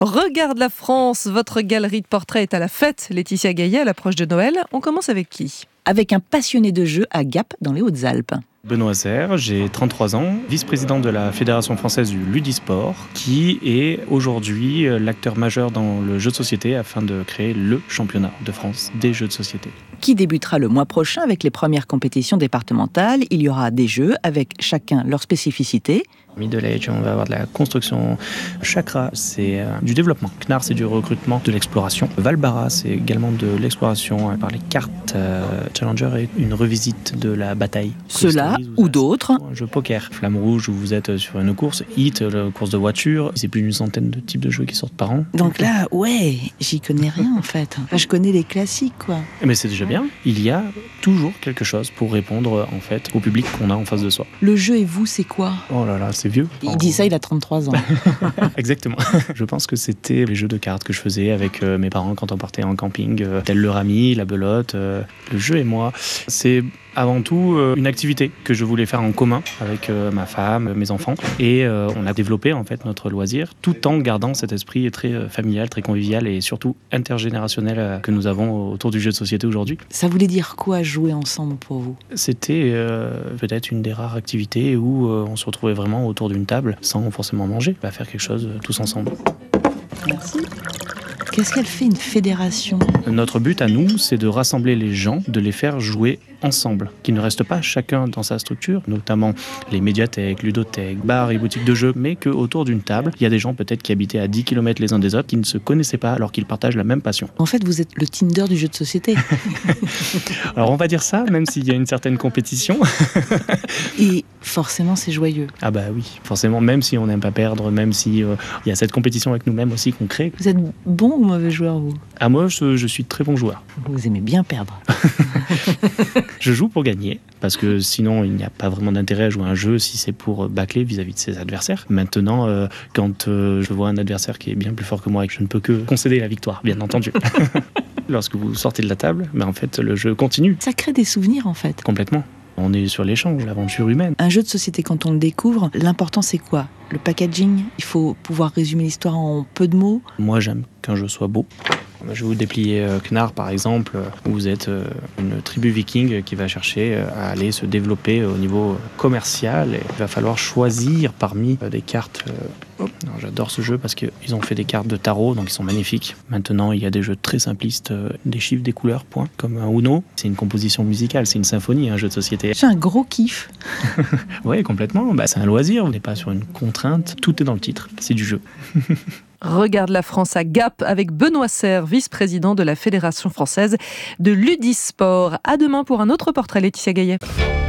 Regarde la France, votre galerie de portraits est à la fête. Laetitia Gaillet, à l'approche de Noël. On commence avec qui ? Avec un passionné de jeux à Gap, dans les Hautes-Alpes. Benoît Serre, j'ai 33 ans, vice-président de la Fédération française du Ludisport, qui est aujourd'hui l'acteur majeur dans le jeu de société afin de créer le championnat de France des jeux de société. Qui débutera le mois prochain avec les premières compétitions départementales. Il y aura des jeux avec chacun leur spécificité. Middle Age, on va avoir de la construction. Chakra, c'est du développement. Knar, c'est du recrutement, de l'exploration. Valbara, c'est également de l'exploration par les cartes. Challenger est une revisite de la bataille. Ceux-là ou d'autres. Un jeu poker. Flamme rouge, où vous êtes sur une course. Hit, la course de voiture. C'est plus d'une centaine de types de jeux qui sortent par an. Donc là, ouais, j'y connais rien en fait. Enfin, je connais les classiques, quoi. Mais c'est déjà bien. Il y a toujours quelque chose pour répondre en fait au public qu'on a en face de soi. Le jeu et vous, c'est quoi ? Oh là là, c'est vieux. Il dit ça, il a 33 ans. Exactement. Je pense que c'était les jeux de cartes que je faisais avec mes parents quand on partait en camping, tel le rami, la belote, le jeu et moi. C'est avant tout une activité que je voulais faire en commun avec ma femme, mes enfants. Et on a développé en fait notre loisir tout en gardant cet esprit très familial, très convivial et surtout intergénérationnel que nous avons autour du jeu de société aujourd'hui. Ça voulait dire quoi jouer ensemble pour vous ? C'était peut-être une des rares activités où on se retrouvait vraiment autour d'une table sans forcément manger, à faire quelque chose tous ensemble. Merci. Qu'est-ce qu'elle fait une fédération ? Notre but à nous, c'est de rassembler les gens, de les faire jouer ensemble, qu'ils ne restent pas chacun dans sa structure, notamment les médiathèques, ludothèques, bars et boutiques de jeux, mais qu'autour d'une table, il y a des gens peut-être qui habitaient à 10 km les uns des autres, qui ne se connaissaient pas alors qu'ils partagent la même passion. En fait, vous êtes le Tinder du jeu de société. Alors on va dire ça, même s'il y a une certaine compétition. Et forcément, c'est joyeux. Ah bah oui, forcément, même si on n'aime pas perdre, même si il y a cette compétition avec nous-mêmes aussi qu'on crée. Vous êtes bon ou mauvais joueur, vous ? Ah moi, je suis très bon joueur. Vous aimez bien perdre. Je joue pour gagner, parce que sinon il n'y a pas vraiment d'intérêt à jouer à un jeu si c'est pour bâcler vis-à-vis de ses adversaires. Maintenant, quand je vois un adversaire qui est bien plus fort que moi et que je ne peux que concéder la victoire, bien entendu. Lorsque vous sortez de la table, en fait, le jeu continue. Ça crée des souvenirs, en fait. Complètement. On est sur l'échange, l'aventure humaine. Un jeu de société, quand on le découvre, l'important c'est quoi ? Le packaging ? Il faut pouvoir résumer l'histoire en peu de mots ? Moi, j'aime qu'un jeu soit beau. Je vais vous déplier Knar par exemple, où vous êtes une tribu viking qui va chercher à aller se développer au niveau commercial. Et il va falloir choisir parmi des cartes. Alors, j'adore ce jeu parce qu'ils ont fait des cartes de tarot, donc ils sont magnifiques. Maintenant, il y a des jeux très simplistes, des chiffres, des couleurs, point, comme un Uno. C'est une composition musicale, c'est une symphonie, un jeu de société. C'est un gros kiff. Oui, complètement. C'est un loisir, on n'est pas sur une contrainte. Tout est dans le titre, c'est du jeu. Regarde la France à Gap avec Benoît Serre, vice-président de la Fédération française de Ludisport. À demain pour un autre portrait, Laetitia Gaillet.